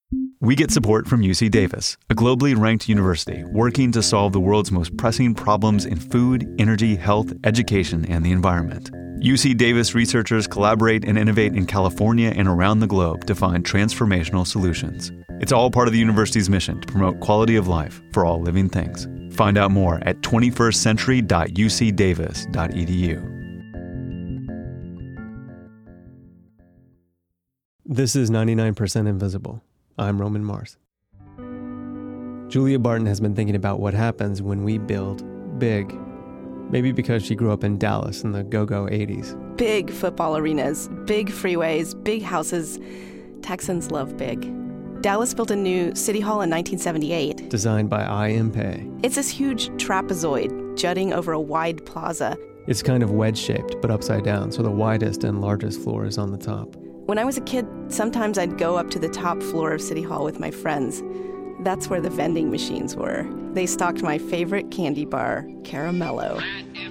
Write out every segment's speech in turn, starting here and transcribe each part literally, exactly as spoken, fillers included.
We get support from U C Davis, a globally ranked university working to solve the world's most pressing problems in food, energy, health, education, and the environment. U C Davis researchers collaborate and innovate in California and around the globe to find transformational solutions. It's all part of the university's mission to promote quality of life for all living things. Find out more at twenty-first century dot u c davis dot e d u. This is ninety-nine percent Invisible. I'm Roman Mars. Julia Barton has been thinking about what happens when we build big. Maybe because she grew up in Dallas in the go-go eighties. Big football arenas, big freeways, big houses. Texans love big. Dallas built a new city hall in nineteen seventy-eight. Designed by I. Impey. It's this huge trapezoid jutting over a wide plaza. It's kind of wedge-shaped, but upside down, so the widest and largest floor is on the top. When I was a kid, sometimes I'd go up to the top floor of City Hall with my friends. That's where the vending machines were. They stocked my favorite candy bar, Caramello.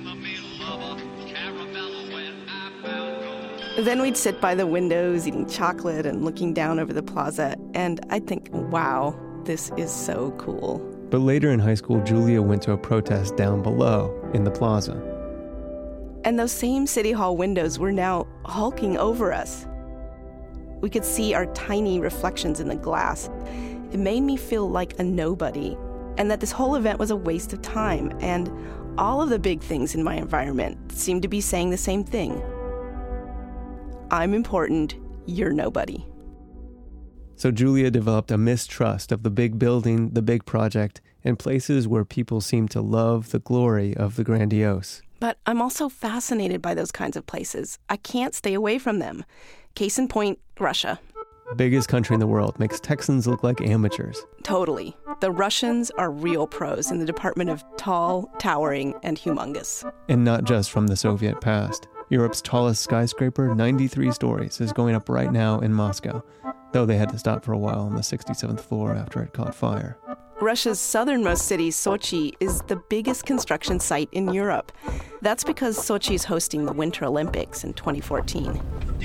Then we'd sit by the windows eating chocolate and looking down over the plaza, and I'd think, wow, this is so cool. But later in high school, Julia went to a protest down below in the plaza. And those same City Hall windows were now hulking over us. We could see our tiny reflections in the glass. It made me feel like a nobody, and that this whole event was a waste of time, and all of the big things in my environment seemed to be saying the same thing. I'm important, you're nobody. So Julia developed a mistrust of the big building, the big project, and places where people seem to love the glory of the grandiose. But I'm also fascinated by those kinds of places. I can't stay away from them. Case in point, Russia. Biggest country in the world, makes Texans look like amateurs. Totally. The Russians are real pros in the department of tall, towering, and humongous. And not just from the Soviet past. Europe's tallest skyscraper, ninety-three stories, is going up right now in Moscow, though they had to stop for a while on the sixty-seventh floor after it caught fire. Russia's southernmost city, Sochi, is the biggest construction site in Europe. That's because Sochi is hosting the Winter Olympics in twenty fourteen.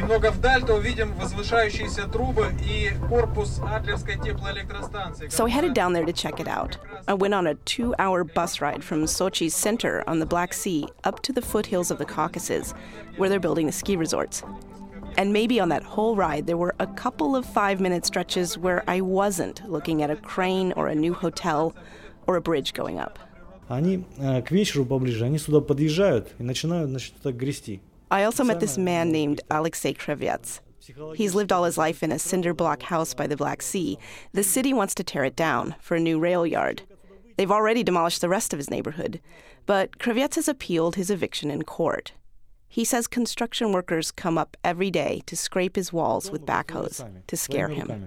So I headed down there to check it out. I went on a two-hour bus ride from Sochi's center on the Black Sea up to the foothills of the Caucasus, where they're building the ski resorts. And maybe on that whole ride, there were a couple of five-minute stretches where I wasn't looking at a crane or a new hotel or a bridge going up. Они к вечеру поближе, они сюда подъезжают и начинают, значит, так грести. I also met this man named Alexei Krivets. He's lived all his life in a cinder block house by the Black Sea. The city wants to tear it down for a new rail yard. They've already demolished the rest of his neighborhood, but Krivets has appealed his eviction in court. He says construction workers come up every day to scrape his walls with backhoes to scare him.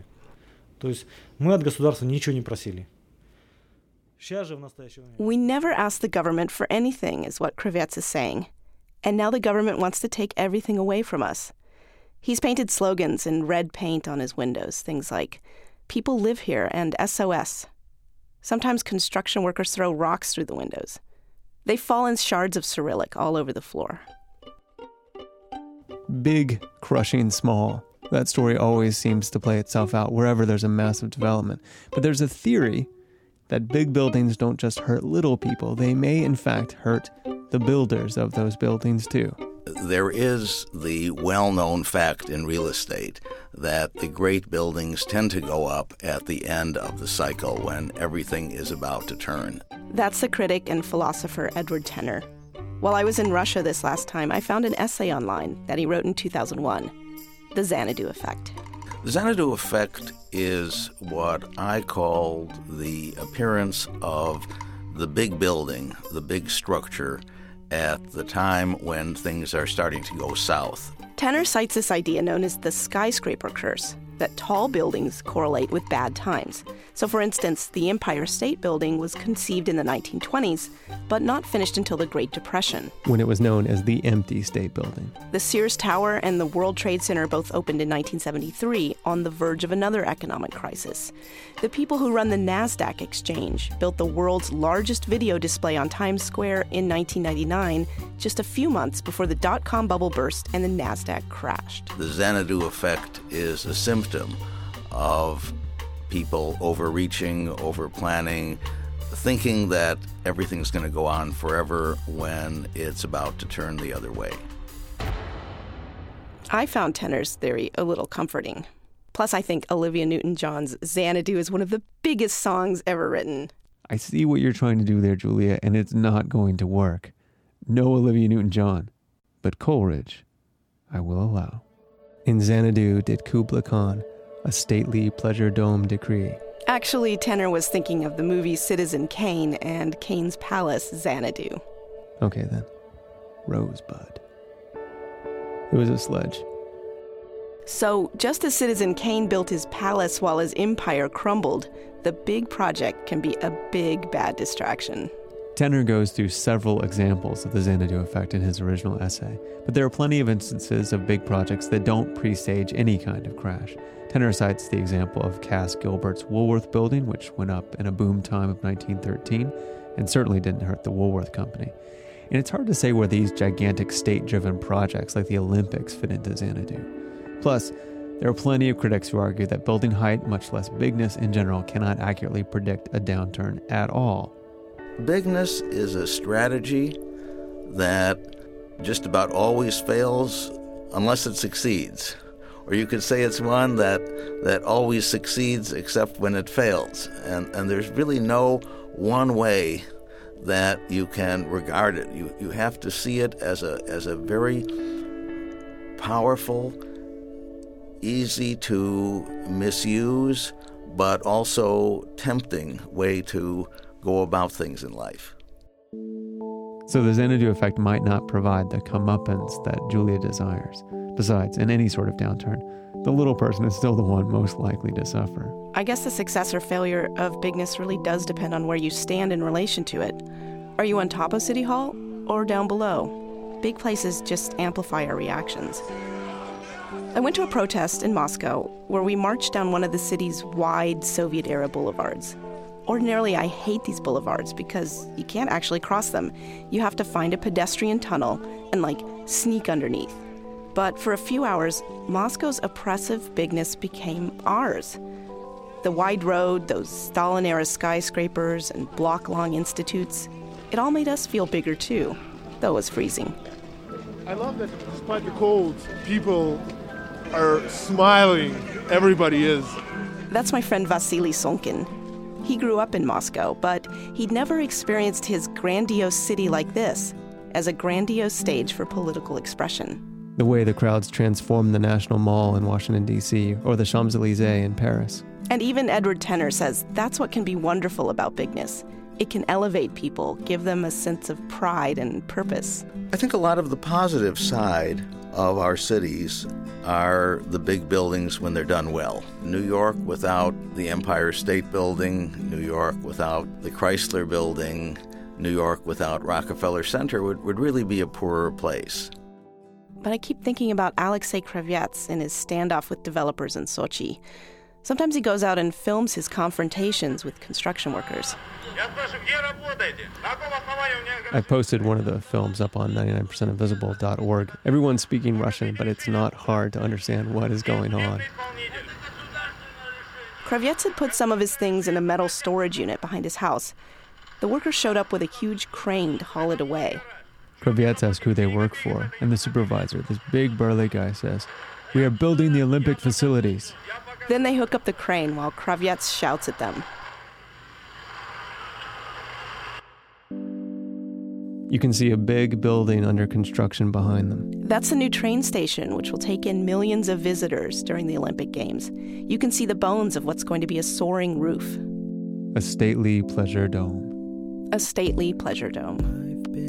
We never asked the government for anything, is what Krivets is saying. And now the government wants to take everything away from us. He's painted slogans in red paint on his windows, things like, "People live here," and S O S. Sometimes construction workers throw rocks through the windows. They fall in shards of Cyrillic all over the floor. Big crushing small. That story always seems to play itself out wherever there's a massive development. But there's a theory that big buildings don't just hurt little people. They may, in fact, hurt the builders of those buildings, too. There is the well-known fact in real estate that the great buildings tend to go up at the end of the cycle when everything is about to turn. That's the critic and philosopher Edward Tenner. While I was in Russia this last time, I found an essay online that he wrote in two thousand one, The Xanadu Effect. The Xanadu effect is what I call the appearance of the big building, the big structure, at the time when things are starting to go south. Tenner cites this idea known as the skyscraper curse, that tall buildings correlate with bad times. So for instance, the Empire State Building was conceived in the nineteen twenties, but not finished until the Great Depression, when it was known as the Empty State Building. The Sears Tower and the World Trade Center both opened in nineteen seventy-three on the verge of another economic crisis. The people who run the NASDAQ exchange built the world's largest video display on Times Square in nineteen ninety-nine, just a few months before the dot-com bubble burst and the NASDAQ crashed. The Xanadu effect is a symptom of people overreaching, over-planning, thinking that everything's going to go on forever when it's about to turn the other way. I found Tenor's theory a little comforting. Plus, I think Olivia Newton-John's Xanadu is one of the biggest songs ever written. I see what you're trying to do there, Julia, and it's not going to work. No Olivia Newton-John, but Coleridge, I will allow. In Xanadu did Kubla Khan a stately pleasure dome decree. Actually, Tenor was thinking of the movie Citizen Kane and Kane's Palace, Xanadu. Okay then, Rosebud. It was a sledge. So, just as Citizen Kane built his palace while his empire crumbled, the big project can be a big bad distraction. Tenor goes through several examples of the Xanadu effect in his original essay, but there are plenty of instances of big projects that don't presage any kind of crash. Tenor cites the example of Cass Gilbert's Woolworth building, which went up in a boom time of nineteen thirteen, and certainly didn't hurt the Woolworth Company. And it's hard to say where these gigantic state-driven projects like the Olympics fit into Xanadu. Plus, there are plenty of critics who argue that building height, much less bigness in general, cannot accurately predict a downturn at all. Bigness is a strategy that just about always fails unless it succeeds. Or you could say it's one that that always succeeds except when it fails. And and there's really no one way that you can regard it. You you have to see it as a as a very powerful, easy to misuse, but also tempting way to go about things in life. So the Xanadu effect might not provide the comeuppance that Julia desires. Besides, in any sort of downturn, the little person is still the one most likely to suffer. I guess the success or failure of bigness really does depend on where you stand in relation to it. Are you on top of City Hall or down below? Big places just amplify our reactions. I went to a protest in Moscow where we marched down one of the city's wide Soviet-era boulevards. Ordinarily, I hate these boulevards because you can't actually cross them. You have to find a pedestrian tunnel and, like, sneak underneath. But for a few hours, Moscow's oppressive bigness became ours. The wide road, those Stalin-era skyscrapers and block-long institutes, it all made us feel bigger too, though it was freezing. I love that despite the cold, people are smiling. Everybody is. That's my friend Vasily Sonkin. He grew up in Moscow, but he'd never experienced his grandiose city like this, as a grandiose stage for political expression. The way the crowds transformed the National Mall in Washington, D C, or the Champs-Élysées in Paris. And even Edward Tenor says that's what can be wonderful about bigness. It can elevate people, give them a sense of pride and purpose. I think a lot of the positive side of our cities are the big buildings when they're done well. New York without the Empire State Building, New York without the Chrysler Building, New York without Rockefeller Center would, would really be a poorer place. But I keep thinking about Alexei Kravets in his standoff with developers in Sochi. Sometimes he goes out and films his confrontations with construction workers. I posted one of the films up on ninety-nine percent invisible dot org. Everyone's speaking Russian, but it's not hard to understand what is going on. Kravets had put some of his things in a metal storage unit behind his house. The workers showed up with a huge crane to haul it away. Kravets asks who they work for, and the supervisor, this big burly guy, says, "We are building the Olympic facilities." Then they hook up the crane while Kravets shouts at them. You can see a big building under construction behind them. That's the new train station, which will take in millions of visitors during the Olympic Games. You can see the bones of what's going to be a soaring roof. A stately pleasure dome. A stately pleasure dome.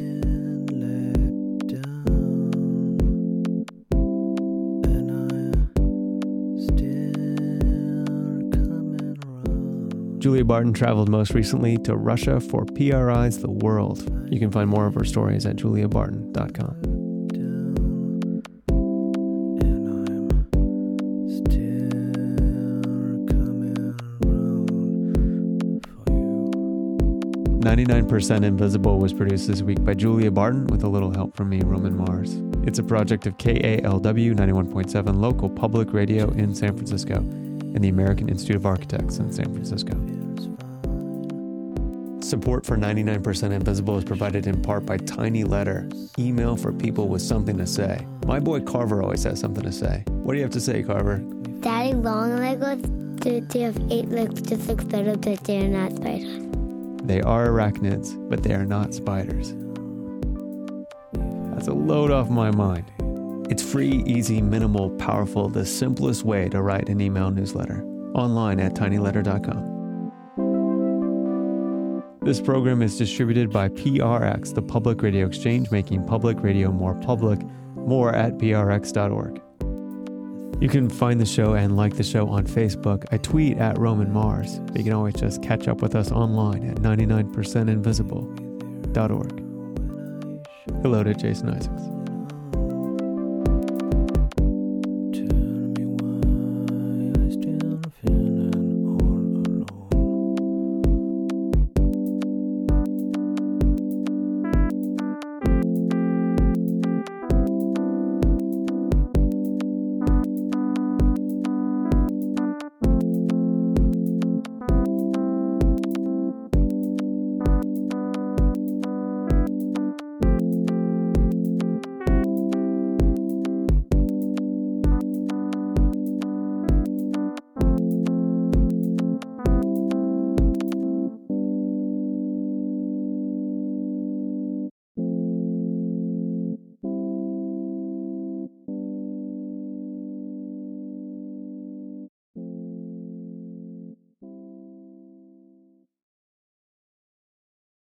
Julia Barton traveled most recently to Russia for P R I's The World. You can find more of her stories at julia barton dot com. ninety-nine percent Invisible was produced this week by Julia Barton with a little help from me, Roman Mars. It's a project of K A L W ninety-one point seven local public radio in San Francisco. and the American Institute of Architects in San Francisco. Support for ninety-nine percent Invisible is provided in part by Tiny Letter, email for people with something to say. My boy Carver always has something to say. What do you have to say, Carver? Daddy long legs, they, they have eight legs just like spiders, but they are not spiders. They are arachnids, but they are not spiders. That's a load off my mind. It's free, easy, minimal, powerful, the simplest way to write an email newsletter. Online at tiny letter dot com. This program is distributed by P R X, the Public Radio Exchange, making public radio more public. More at P R X dot org. You can find the show and like the show on Facebook. I tweet at Roman Mars. You can always just catch up with us online at ninety-nine percent invisible dot org. Hello to Jason Isaacs.